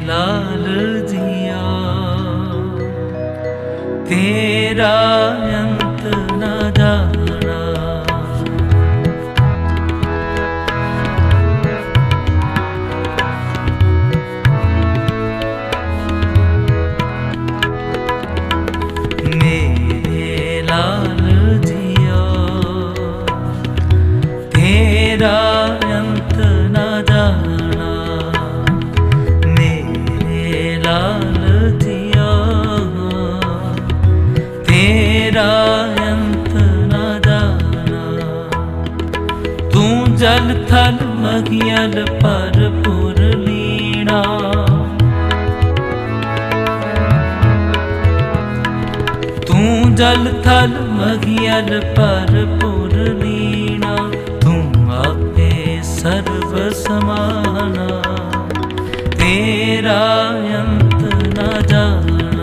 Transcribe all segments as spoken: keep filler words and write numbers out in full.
लाल जिया तेरा अंत न जाना। मेरे लाल जिया तेरा अंत न जाना। मेरे लाल जिया तेरा अंत न जाना। तू जल थल मगियल भरपूर लीना। तू जल थल मगियल भरपूर लीना। तू आपे सर्व समाना तेरा अंत न जाना।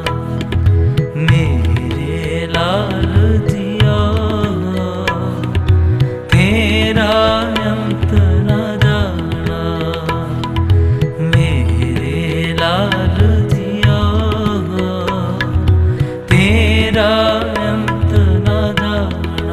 मेरे लाल जिया तेरा अंत न जाना। मेरे लाल जिया तेरा अंत न जाना।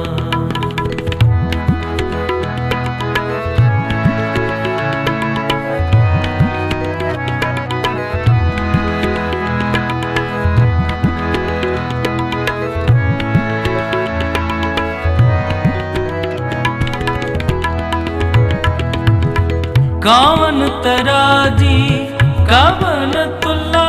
कौन तराजी कवन तुला।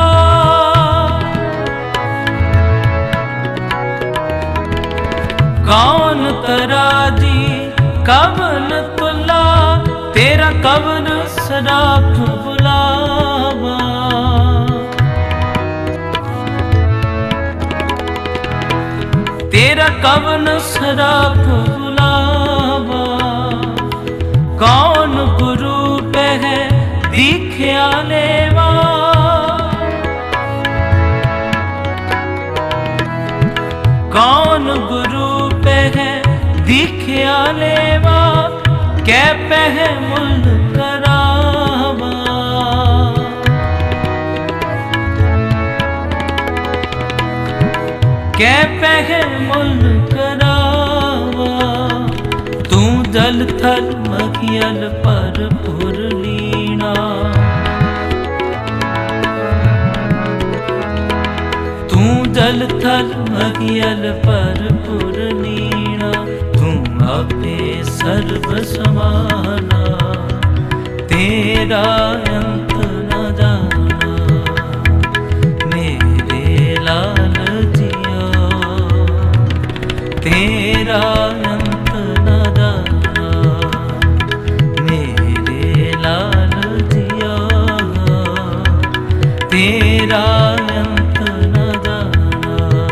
कौन तराजी कवन तुला। तेरा कवन सराफ बुलावा। तेरा कवन सराफ बुलावा। कौन गुरु है दीख्या लेवा। कौन गुरु है दीख्या लेवा। कै पह मुल करावा। कै पह मुल करावा। तू जल थल मगियल भरपूर लीना। तू जल थल मगियल भरपूर लीना। तू आपे सर्व समाना तेरा अंत न जाना। मेरे लाल जिया तेरा अंत न जाना। मेरे लाल जिया तेरा अंत न जाना।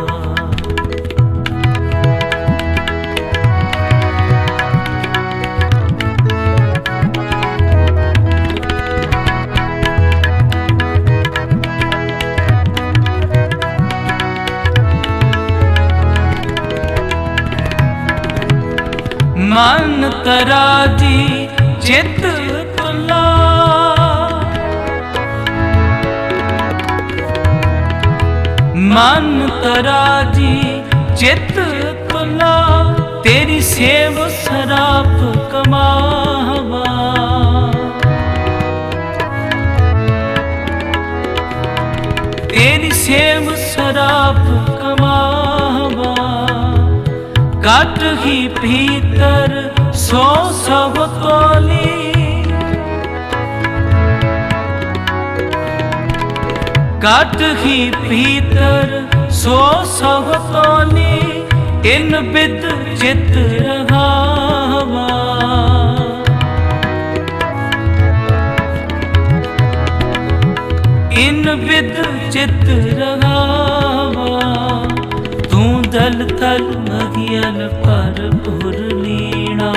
मन तराजी चित तुला। मन तराजी चित तुला। तेरी सेव सराफ कमावा। तेरी सेव सराफ कमावा। काट ही भीतर सो सब तोली। काट ही भीतर सो सब तोली। इन बिद चित रहावा। इन बिद चित रहावा। तू जल थल मगियल भरपूर लीना।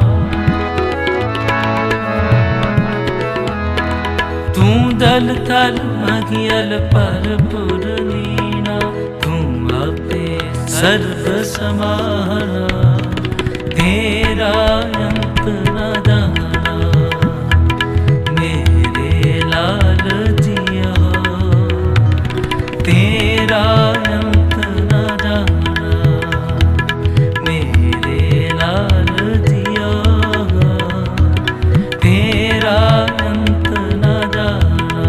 तू जल थल मगियल भरपूर लीना। तू आपे सर्व समाना तेरा अंत न जाना। मेरे लाल तेरा अंत न जाना मेरे लाल जिया, तेरा अंत न जाना।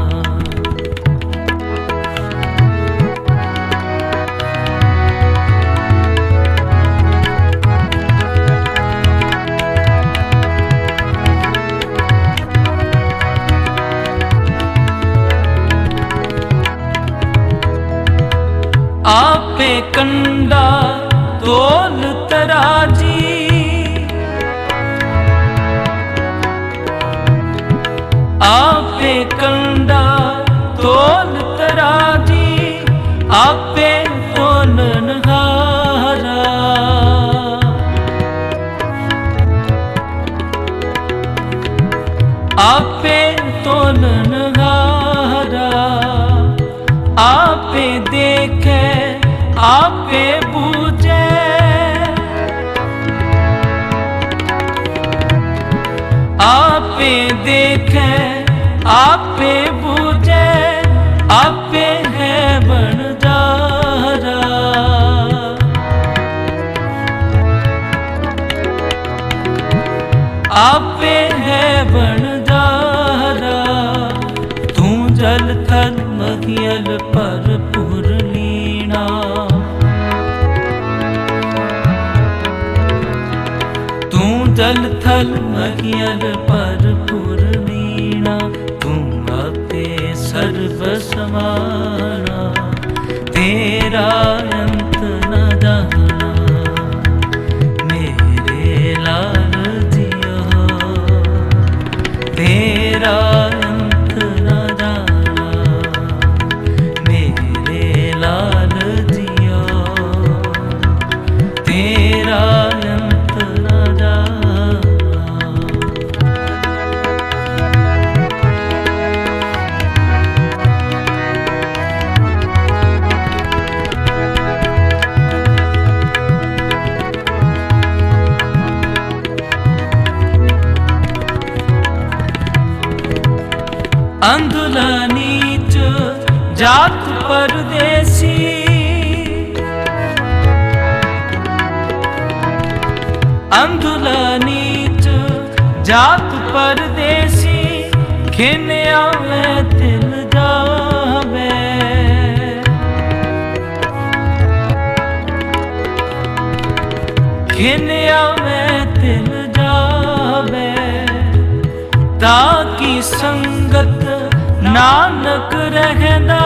आपे कंडा तोल तराजी, आपे कंडा तोल तराजी, आपे तोलनहारा, आपे तोलनहारा, आपे देखे आपे बूझे, आपे देखे आपे बूझे, आपे है बनजारा। आपे है बनजारा, तू जल थल मखियल भरपूर लीना, तू जल थल मखियल भरपूर लीना, तू आपे सर्व समाना, तेरा अंत न जाना मेरे लाल जिया, तेरा अंत न जाना मेरे लाल जिया, तेरा अंत न जाना। अंधुला नीच जात परदेसी, अंधुला नीच जात परदेसी, खिन आवे तिल जावे, खिन आवे तिल जावे, ताकि संगत नानक रहना,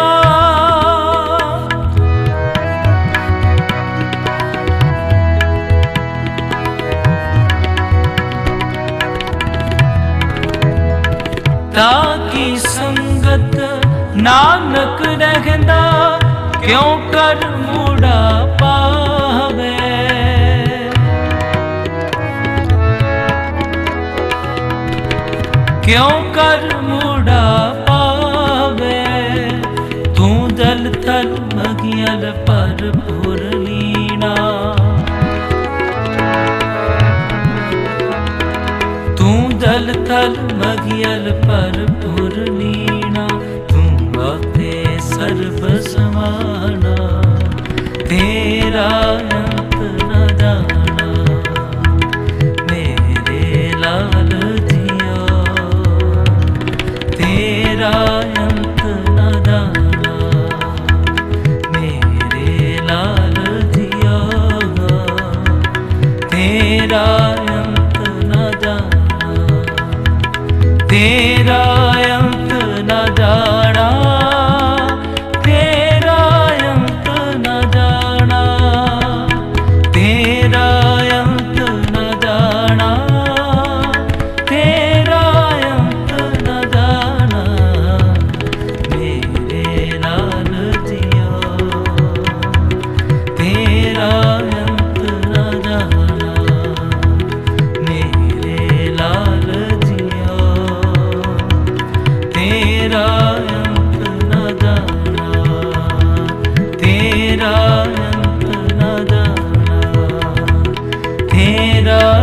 ताकि संगत नानक रहना, क्यों कर मूढ़ा पावे, क्यों कर मूढ़ा पावे, तू जल थल मखियल भरपूर लीना, तू जल थल मखियल भरपूर लीना, तू आपे सर्व समाना, तेरा अंत न जाना मेरे लाल जिया, तेरा अंत न जाना मेरे लाल जिया, तेरा अंत न जाना, तेरा अंत न जाना, तेरा अंत न जाना, तेरा अंत न जाना, तेरा अंत न जाना मेरे लाल जिया, तेरा अंत न जाना मेरे लाल जिया, तेरा अंत न जाना, तेरा अंत न जाना, तेरा